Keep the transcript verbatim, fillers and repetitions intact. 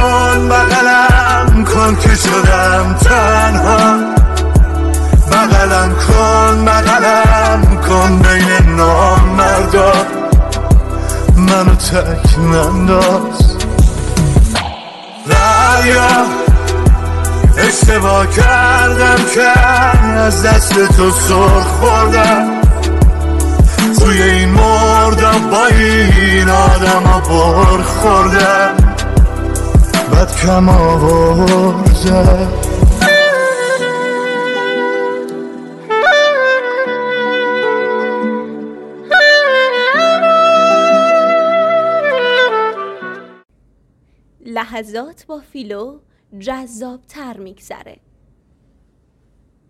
کن بغلم کن که شدم تنها، بغلم کن بغلم کن بین نامردا، منو تک ننداز. دریا اشتباه کردم که از دست تو سر خوردم، توی این مردم با این آدم ها بر خوردم، بد کم آوردم. لحظات با فیلو جذاب تر میگذره.